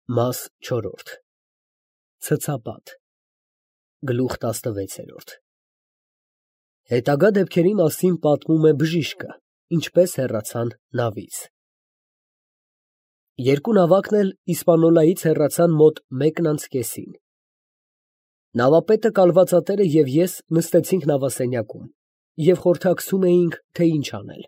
Մաս 4 Ցցապատ Գլուխ 16 Հետագա դեպքերի մասին պատմում է բժիշկը, ինչպես հեռացան նավից։ Երկու նավակն էլ Իսպանիայից հեռացան մոտ 1:30-ին։ Նավապետը, կալվածատերը և ես նստեցինք նավասենյակում և խորհրդակցում էինք, թե ինչ անել։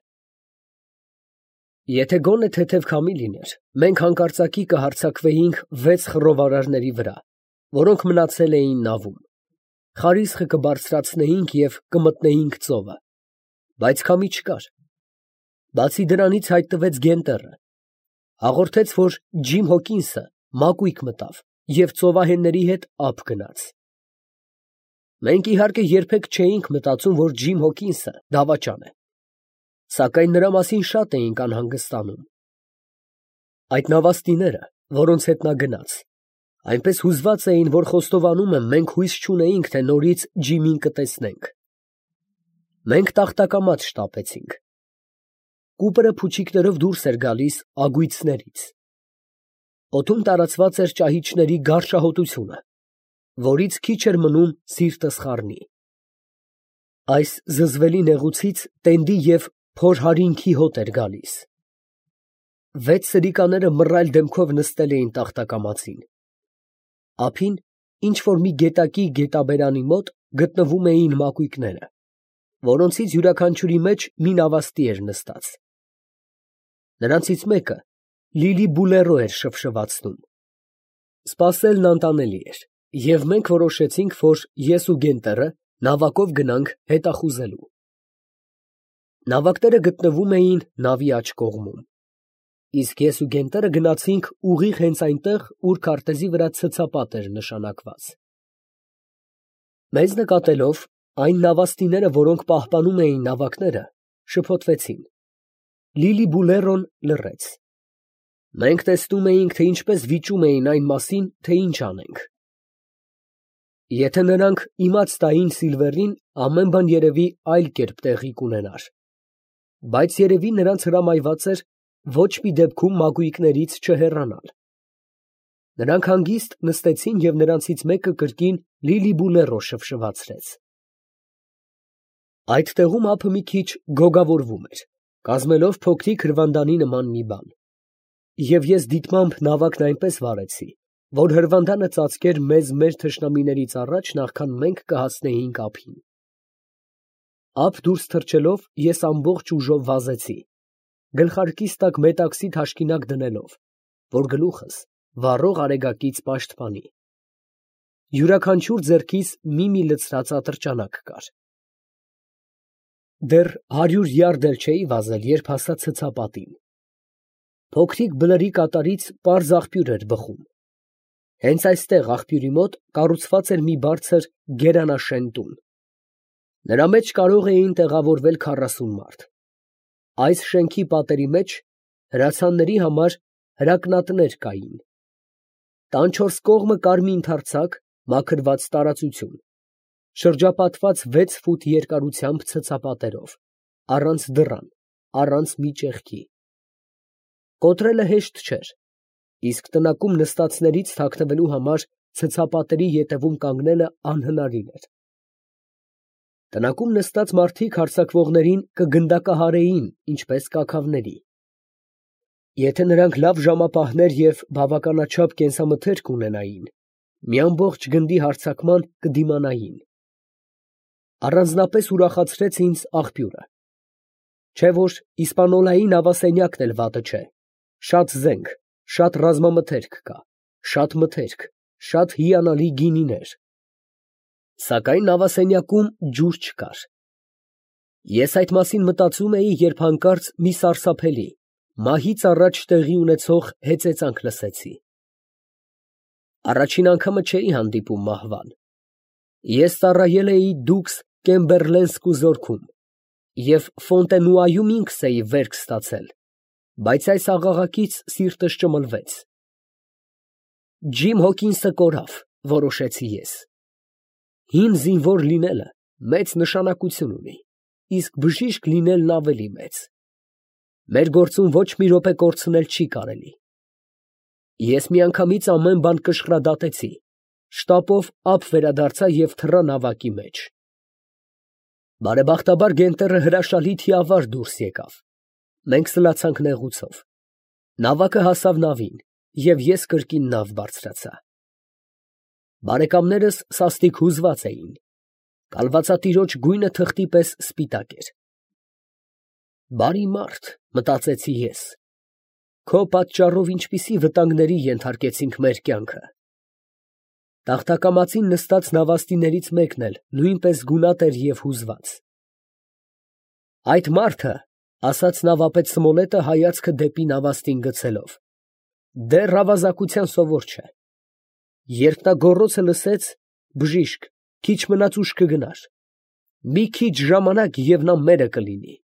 Եթե գոնե թեթև քամի լիներ, մենք հանկարծակի կհարձակվեինք 6 խռովարարների վրա, որոնք մնացել էին նավում, խարիսխը կբարձրացնեինք և կմտնեինք ծովը, բայց քամի չկար։ Բացի դրանից հայտնվեց Գենտերը, հաղորդեց, որ Ջիմ Հոքինսը մակույկ մտավ և ծովահենների հետ ափ գնաց։ Մենք իհարկե երբեք չէինք մտածում, որ Ջիմ Հոքինսը դավաճան է, սակայն նրա մասին շատ էինք անհանգստանում։ Այդ նավաստիները, որոնց հետ նա գնաց, այնպես հուզված էին, որ խոստովանում եմ, մենք հույս չունեինք, թե նորից Ջիմին կտեսնենք։ Մենք տախտակամաց շտապեցինք։ Կուպրը փուչիկներով դուրս էր գալիս ագույցներից։ Օդում տարածված էր ճահիճների գարշահոտությունը, որից քիչ էր մնում սիրտս խառնի։ Այս զզվելի նեղուցից տենդի և փորհարինքի հոտ էր գալիս։ 6 սրիկաները մռայլ դեմքով նստել էին տախտակամածին։ Ափին, ինչ֊որ մի գետակի գետաբերանի մոտ գտնվում էին մակույկները, որոնցից յուրաքանչյուրի մեջ մի նավաստի էր նստած։ Նրանցից մեկը Լիլի֊Բուլերո էր շվշվացնում։ Սպասելն անտանելի էր, և մենք որոշեցինք, որ ես ու Գենտերը նավակով գնանք հետախուզելու։ Նավակները գտնվում էին նավի աջ կողմում, իսկ ես ու Գենտերը գնացինք ուղիղ հենց այնտեղ, ուր քարտեզի վրա ցցապատ էր նշանակված։ Մեզ նկատելով, այն նավաստիները, որոնք պահպանում էին նավակները, շփոթվեցին։ Լիլի֊Բուլերոն լռեց։ Մենք տեսնում էինք, թե ինչպես վիճում էին այն մասին, թե ինչ անենք։ Եթե նրանք իմաց տային Սիլվերին, ամեն բան երևի այլ կերպ տեղի կունենար, բայց երևի նրանց հրամայված էր ոչ մի դեպքում մակույկներից չհեռանալ։ Նրանք հանգիստ նստեցին և նրանցից մեկը կրկին Լիլի֊Բուլերո շվշվացրեց։ Այդ տեղում ափը մի քիչ գոգավորվում էր, կազմելով փոքրիկ հրվանդանի նման մի բան, և ես դիտմամբ նավակն այնպես վարեցի, որ հրվանդանը ծածկեր մեզ մեր թշնամիներից առաջ, նախքան մենք կհասնեինք ափին։ Ափ դուրս թռչելով, ես ամբողջ ուժով վազեցի, գլխարկիս տակ մետաքսի թաշկինակ դնելով, որ գլուխս վառող արեգակից պաշտպանի։ Յուրաքանչյուր ձեռքիս մի լցրած ատրճանակ կար։ Դեռ 100 յարդ էլ չէի վազել, երբ հասա ցցապատին։ Փոքրիկ բլրի կատարից պարզ աղբյուր էր բխում։ Հենց այստեղ, աղբյուրի մոտ, կառուցված էր մի բարձր գերանաշեն տուն։ Նրա մեջ կարող էին տեղավորվել 40 մարդ։ Այս շենքի պատերի մեջ հրացանների համար հրակնատներ կային։ Տան 4 կողմը կար մի ընդարձակ, մաքրված տարածություն, շրջապատված 6 ֆուտ երկարությամբ ցցապատերով, առանց դռան, առանց մի ճեղքի։ Կոտրելը հեշտ չէր, իսկ տնակում նստածներից թաքնվելու համար ցցապատերի ետևում կանգնելը անհնարին էր։ Տնակում նստած մարդիկ հարձակվողներին կգնդակահարեին, ինչպես կաքավների։ Եթե նրանք լավ ժամապահներ և բավականաչափ կենսամթերք ունենային, մի ամբողջ գնդի հարձակման կդիմանային։ Առանձնապես ուրախացրեց ինձ աղբյուրը։ Չէ՞ որ իսպանոլայի նավասենյակն էլ վատը չէ, շատ զենք, շատ ռազմամթերք կա, շատ մթերք, շատ հիանալի գինիներ։ Սակայն նավասենյակում ջուր չկար։ Ես այդ մասին մտածում էի, երբ հանկարծ մի սարսափելի, մահից առաջ տեղի ունեցող հեծեծանք լսեցի։ Առաջին անգամը չէի հանդիպում մահվան։ Ես ծառայել էի Դուքս Կեմբերլենսկու զորքում և Ֆոնտենուայում ինքս էի վերք ստացել, բայց այս աղաղակից սիրտս ճմլվեց։ Ջիմ Հոքինսը կորավ, որոշեցի ես։ Հին զինվոր լինելը մեծ նշանակություն ունի, իսկ բժիշկ լինելն ավելի մեծ։ Մեր գործում ոչ մի րոպե կորցնել չի կարելի։ Ես միանգամից ամեն բան կշռադատեցի, շտապով ափ վերադարձա և թռա նավակի մեջ։ Բարեբախտաբար Գենտերը հրաշալի թիավար դուրս եկավ։ Մենք սլացանք նեղուցով։ Նավակը հասավ նավին, և ես կրկին նավ բարձրացա։ Բարեկամներս սաստիկ հուզված էին։ Կալվածատիրոջ գույնը թղթի պես սպիտակ էր։ Բարի մարդ, մտածեցի ես, քո պատճառով ինչպիսի վտանգների ենթարկեցինք մեր կյանքը։ Տախտակամածին նստած նավաստիներից մեկն էլ նույնպես գունատ էր և հուզված։ Այդ մարդը, ասաց նավապետ Սմոլետը հայացքը դեպի նավաստին գցելով, դեռ ավազակության սովոր չէ։ Երբ նա գոռոցը լսեց, բժիշկ, քիչ մնաց ուշ կգնար։ Մի քիչ ժամանակ և նա մերը կլինի։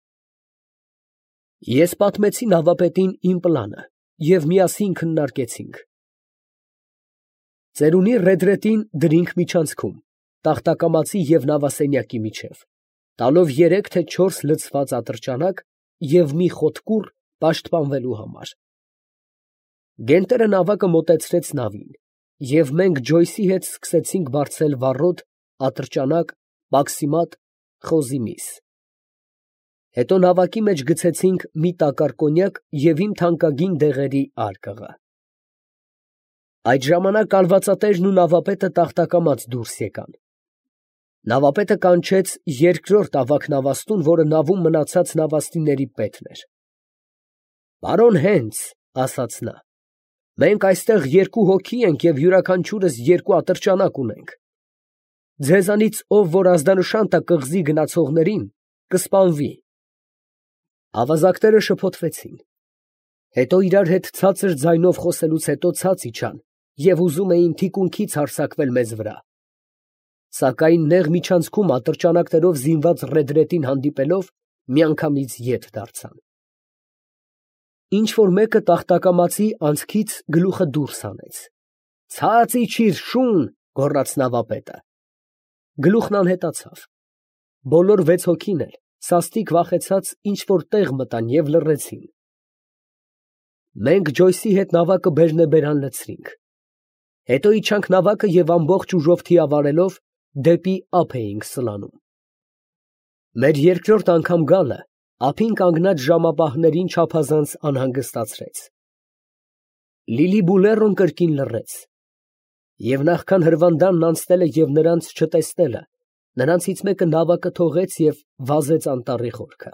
Ես պատմեցի նավապետին իմ պլանը և միասին քննարկեցինք։ Ծերունի ռեդրետին դրինք միջանցքում, տախտակամածի և նավասենյակի միջև, տալով 3 թե 4 լցված ատրճանակ և մի խոտ կուռ պաշտպանվելու համար։ Գենտերը նավակը մոտեցրեց նավին, և մենք Ջոյսի հետ սկսեցինք բարձել վառոդ, ատրճանակ, պաքսիմատ, խոզի միս։ Հետո նավակի մեջ գցեցինք մի տակառ կոնյակ և իմ թանկագին դեղերի արկղը։ Այդ ժամանակ կալվածատերն ու նավապետը տախտակամած դուրս եկան։ Նավապետը կանչեց երկրորդ ավագ նավաստուն, որը նավում մնացած նավաստիների պետն էր։ «Պարոն Հենց, ֊ ասաց նա, ֊ մենք այստեղ 2 հոգի ենք և յուրաքանչյուրս 2 ատրճանակ ունենք։ Ձեզանից ով որ ազդանշան տա կղզի գնացողներին, կսպանվի»։ Ավազակները շփոթվեցին։ Հետո իրար հետ ցածր ձայնով խոսելուց հետո ցած իջան և ուզում էին թիկունքից հարձակվել մեզ վրա։ Սակայն նեղ միջանցքում ատրճանակներով զինված ռեդրետին հանդիպելով, միանգամից ետ դարձան։ Ինչ֊որ մեկը տախտակամածի անցքից գլուխը դուրս հանեց։ «Ցած իջիր, շուն», գոռաց նավապետը։ Գլուխն անհետացավ։ Բոլոր 6 հոգին էլ սաստիկ վախեցած ինչ֊որ տեղ մտան և լռեցին։ Մենք Ջոյսի հետ նավակը բերնեբերան լցրինք։ Հետո իջանք նավակը և ամբողջ ուժով թիավարելով դեպի ափ էինք սլանում։ Մեր երկրորդ անգամ գալը ափին կանգնած ժամապահներին չափազանց անհանգստացրեց։ Լիլիբուլերոն կրկին լռեց։ Եվ նախքան հրվանդանն անցնելը և նրանց չտեսնելը, նրանցից մեկը նավակը թողեց և վազեց անտառի խորքը։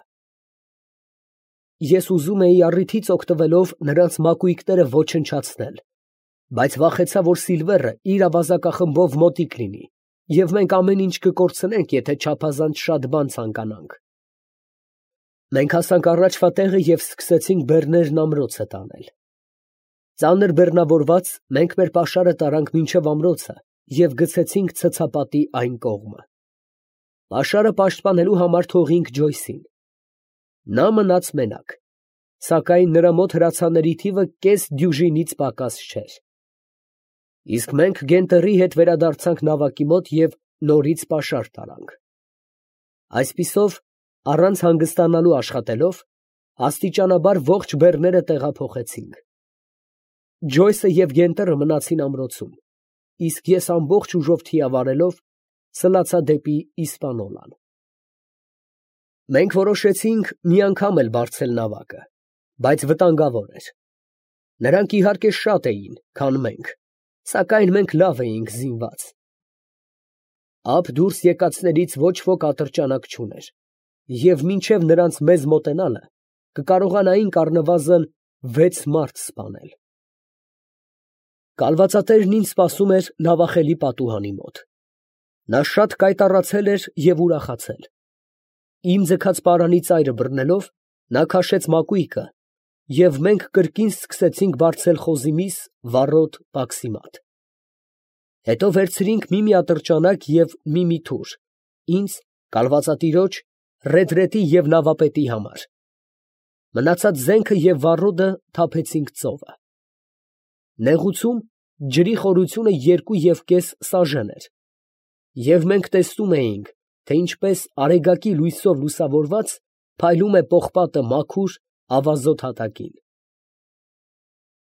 Ես ուզում էի առիթից օգտվելով նրանց մակույկները ոչնչացնել, բայց վախեցա, որ Սիլվերը իր ավազակախմբով մոտիկ լինի, և մենք ամեն ինչ կկորցնենք, եթե չափազանց շատ բան ցանկանանք։ Մենք հասանք առաջվա տեղը և սկսեցինք բեռներն ամրոցը տանել։ Ծանր բեռնավորված, մենք մեր պաշարը տարանք մինչև ամրոցը և գցեցինք ցցապատի այն կողմը։ Պաշարը պաշտպանելու համար թողինք Ջոյսին։ Նա մնաց մենակ, սակայն նրա մոտ հրացանների թիվը կես դյուժինից պակաս չէր։ Իսկ մենք Գենտերի հետ վերադարձանք նավակի մոտ և նորից պաշար տարանք։ Այսպիսով, առանց հանգստանալու աշխատելով, աստիճանաբար ողջ բեռները տեղափոխեցինք։ Ջոյսը և Գենտերը մնացին ամրոցում, իսկ ես ամբողջ ուժով թիավարելով սլացա դեպի Իսպանոլան։ Մենք որոշեցինք մի անգամ էլ բարձել նավակը, բայց վտանգավոր էր։ Նրանք իհարկե շատ էին, քան մենք, սակայն մենք լավ էինք զինված։ Ափ դուրս եկածներից ոչ ոք ատրճանակ չուներ, և մինչև նրանց մեզ մոտենալը կկարողանայինք առնվազն 6 մարդ սպանել։ Կալվածատերն ինձ սպասում էր նավախելի պատուհանի մոտ։ Նա շատ կայտառացել էր և ուրախացել։ Իմ ձգած պարանի ծայրը բռնելով, նա քաշեց մակույկը, և մենք կրկին սկսեցինք բարձել խոզի միս, վառոդ, պաքսիմատ։ Հետո վերցրինք մի ատրճանակ և մի թուր, ինձ, կալվածատիրոջ, ռեդրետի և նավապետի համար։ Մնացած զենքը և վառոդը թափեցինք ծովը։ Նեղուցում ջրի խորությունը 2,5 սաժեն էր, և մենք տեսնում էինք, թե ինչպես արեգակի լույսով լուսավորված փայլում է պողպատը մաքուր ավազոտ հատակին։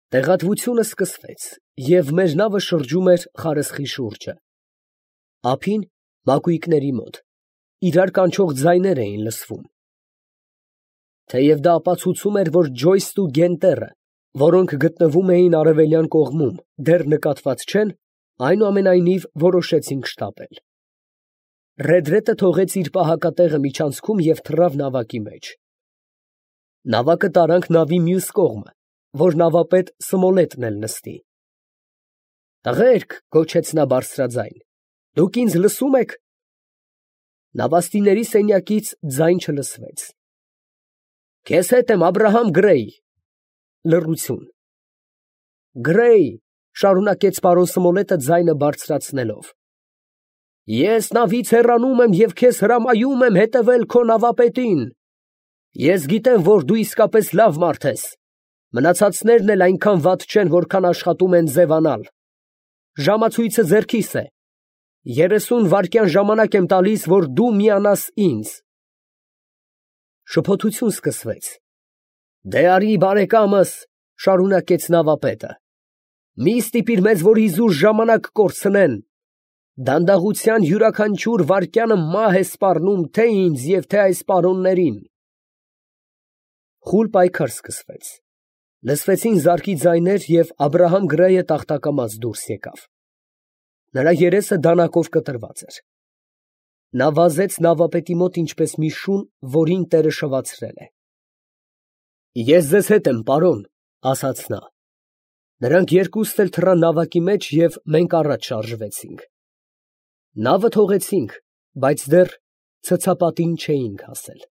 Տեղատվությունը սկսվեց, և մեր նավը շրջում էր Խարսխի շուրջը։ Ափին, մակույկների մոտ, իրար կանչող ձայներ էին լսվում։ Թեև դա ապացուցում էր, որ Ջոյսն ու Գենտերը, որոնք գտնվում էին արևելյան կողմում, դեռ նկատված չեն, այնուամենայնիվ որոշեցինք շտապել։ Ռեդրետը թողեց իր պահակատեղը միջանցքում և թռավ նավակի մեջ։ Նավակը տարանք նավի մյուս կողմը, որ նավապետ Սմոլետն էլ նստի։ «Տղերք», գոչեց նա բարձրաձայն, «դուք ինձ լսո՞ւմ եք»։ Նավաստիների սենյակից ձայն չլսվեց։ «Քեզ հետ եմ, Աբրահամ Գրեյ»։ Լռություն։ «Գրեյ», շարունակեց պարոն Սմոլետը ձայնը բարձրացնելով, «ես նավից հեռանում եմ և քեզ հրամայում եմ հետևել քո նավապետին։ Ես գիտեմ, որ դու իսկապես լավ մարդ ես, մնացածներն էլ այնքան վատ չեն, որքան աշխատում են ձևանալ։ Ժամացույցը ձեռքիս է, 30 վայրկյան ժամանակ եմ տալիս, որ դու միանաս ինձ»։ Շփոթություն սկսվեց։ «Դե արի, բարեկամս», շարունակեց նավապետը, «մի ստիպիր մեզ, որ իզուր ժամանակ կորցնեն։ Դանդաղության յուրաքանչյուր վայրկյանը մահ է սպառնում թե ինձ և թե այս պարոններին»։ Խուլ պայքար սկսվեց։ Լսվեցին զարկի ձայներ և Աբրահամ Գրեյը տախտակամած դուրս եկավ։ Նրա երեսը դանակով կտրված էր։ Նա վազեց նավապետի մոտ ինչպես մի շուն, որին տերը շվացրել է։ «Ես ձեզ հետ եմ, պարոն», ասաց նա։ Նրանք երկուստ էլ թռան նավակի մեջ և մենք առաջ շարժվեցինք։ Նավը թողեցինք, բայց դեռ ցցապատին չէինք հասել։